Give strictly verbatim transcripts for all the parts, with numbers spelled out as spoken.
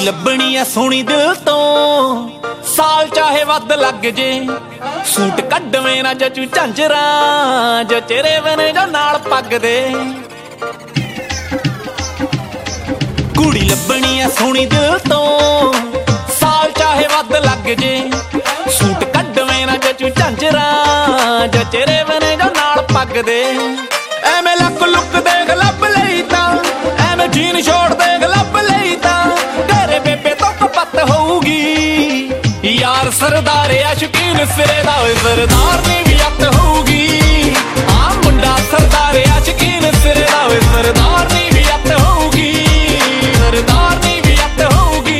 ਲੱਭਣੀ ਐ ਸੋਹਣੀ ਦਿਲ ਤੋਂ, ਸਾਲ ਚਾਹੇ ਵੱਧ ਲੱਗ ਜੇ, ਸੂਟ ਕੱਢਵੇਂ ਨਾ ਜਚੂ ਝਾਂਜਰਾਂ, ਜੋ ਚਿਹਰੇ ਬਨੇ ਜੋ ਨਾਲ ਪੱਗ ਦੇ। ਕੁੜੀ ਲੱਭਣੀ ਐ ਸੋਹਣੀ ਦਿਲ ਤੋਂ, ਸਾਲ ਚਾਹੇ ਵੱਧ ਲੱਗ ਜੇ, ਸੂਟ ਕੱਢਵੇਂ ਨਾ ਜਚੂ ਝਾਂਜਰਾਂ, ਜੋ ਚਿਹਰੇ ਬਨੇ ਜੋ ਨਾਲ ਪੱਗ ਦੇ। ਐਵੇਂ ਲੱਕ ਲੁੱਕ ਦੇਖ ਲੱਭ ਲਈ ਤਾਂ, ਐਵੇਂ ਜੀਨ ਛੋੜ ਦੇਖ ਲੱਭ ਲਈ ਤਾਂ, ਤੇਰੇ ਬੇਬੇ ਤੋਂ ਕਪੱਤ ਹੋਊਗੀ। ਯਾਰ ਸਰਦਾਰ ਆ ਸ਼ੌਕੀਨ ਸਿਰੇ ਦਾ, ਓਏ ਸਰਦਾਰ ਨੀ ਵੀ ਅੱਤ ਹੋਊਗੀ। ਆ ਮੁੰਡਾ ਸਰਦਾਰ ਆ ਸ਼ੌਕੀਨ ਸਿਰੇ ਦਾ, ਓਏ ਸਰਦਾਰ ਨੀ ਵੀ ਅੱਤ ਹੋਊਗੀ, ਸਰਦਾਰ ਨੀ ਵੀ ਅੱਤ ਹੋਊਗੀ।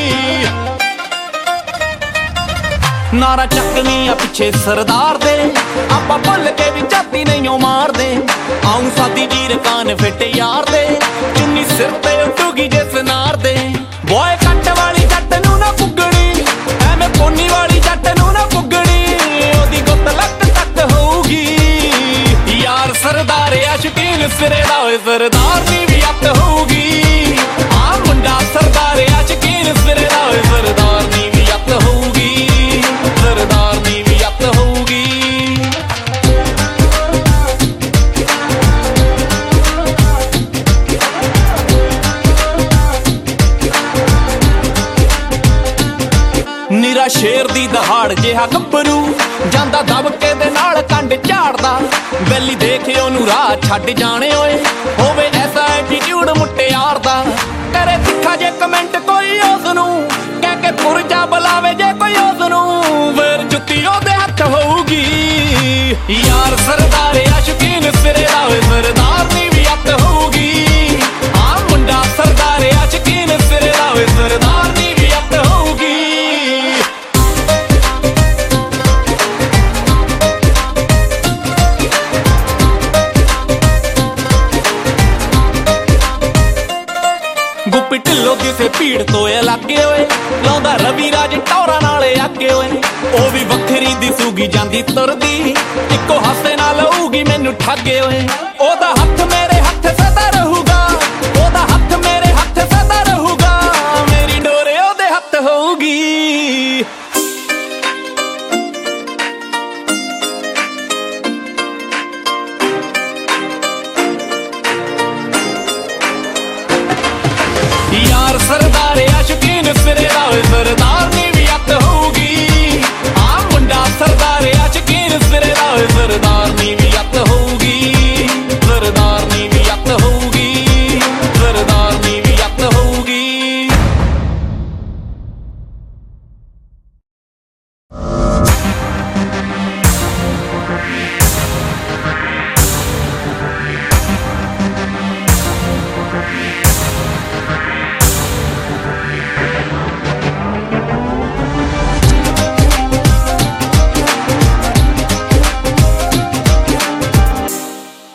ਨਾਰਾ ਚੱਕਨੀ ਆ ਪਿੱਛੇ ਸਰਦਾਰ ਦੇ, ਆਪਾਂ ਭੁੱਲ ਕੇ ਵੀ ਝਾਤੀ ਨਹੀਂ ਓ ਮਾਰਦੇ। ਆਉਂ ਸਾਦੀ ਜੀਰ ਕਾਨ ਫਿੱਟ ਯਾਰ ਦੇ, ਚੁੰਨੀ ਸਿਰ ਤੇ ਉੱਡੂਗੀ ਜਿਸ ਨਾਰ ਦੇ। ਬੋਏ ਕੱਟ ਵਾਲੀ ਜੱਟ ਨੂੰ ਨਾ ਪੁੱਗਣੀ, ਐਵੇਂ ਪੋਨੀ ਵਾਲੀ ਜੱਟ ਨੂੰ ਨਾ ਪੁੱਗਣੀ, ਉਹਦੀ ਗੁੱਤ ਲੱਕ ਤੱਕ ਹੋਊਗੀ। ਯਾਰ ਸਰਦਾਰ ਆ ਸ਼ੌਕੀਨ ਸਿਰੇ ਦਾ, ਓਏ ਸਰਦਾਰ ਨੀ ਵੀ ਅੱਤ ਹੋਊਗੀ। ਆ ਮੁੰਡਾ ਸਰਦਾਰ ਆ ਸ਼ੌਕੀਨ ਸਿਰੇ ਦਾ, ਓਏ ਸਰਦਾਰ ਨੀ ਵੀ ਅੱਤ ਹੋਊਗੀ, ਸਰਦਾਰ ਨੀ ਵੀ ਅੱਤ ਹੋਊਗੀ। ਨਿਰਾ ਸ਼ੇਰ ਦੀ ਦਹਾੜ ਜਿਹਾ ਗੱਭਰੂ, ਜਾਂਦਾ ਦਬਕੇ ਦੇ ਨਾਲ ਕੰਡ ਝਾੜਦਾ। ਵੈਲੀ ਦੇਖੇ ਉਹਨੂੰ ਰਾਹ ਛੱਡ ਜਾਣੇ ਓਏ, ਹੋਵੇ ਐਸਾ ਐਟੀਟਿਊਡ ਮੁਟਿਆਰ ਦਾ। ਕਰੇ ਤਿੱਖਾ ਜੇ ਕਮੈਂਟ ਕੋਈ ਉਸਨੂੰ, ਕਹਿ ਕੇ ਪੁਰਜਾ ਬੁਲਾਵੇ ਜੇ ਕੋਈ ਉਸਨੂੰ, ਫੇਰ ਜੁੱਤੀ ਉਹਦੇ ਹੱਥ ਹੋਊਗੀ। ਯਾਰ ਸਰਦਾਰ ਆ ਸ਼ੌਕੀਨ ਸਿਰੇ ਦਾ, ਓਏ ਸਰਦਾਰ ਨੀ ਵੀ ਅੱਤ ਹੋਊਗੀ। ਆ ਮੁੰਡਾ ਸਰਦਾਰ ਆ ਸ਼ੌਕੀਨ ਸਿਰੇ ਦਾ, ਓਏ ਸਰਦਾਰ ਨੀ ਵੀ ਅੱਤ ਹੋਊਗੀ। ਗੁੱਪੀ ਢਿੱਲੋਂ ਕਿਸੇ ਭੀੜ ਤੋਂ ਅਲੱਗੇ ਓਏ, ਲਾਉਂਦਾ ਰਵੀ ਰਾਜ ਟੌਰਾਂ ਨਾਲੇ ਆਗੇ ਓਏ। ਉਹ ਵੀ ਵੱਖਰੀ ਦਿਸੂਗੀ ਜਾਂਦੀ ਤੁਰਦੀ, ਇੱਕੋ ਹਾਸੇ ਨਾਲ ਲਊਗੀ ਮੈਨੂੰ ਠਾਗੇ ਓਏ।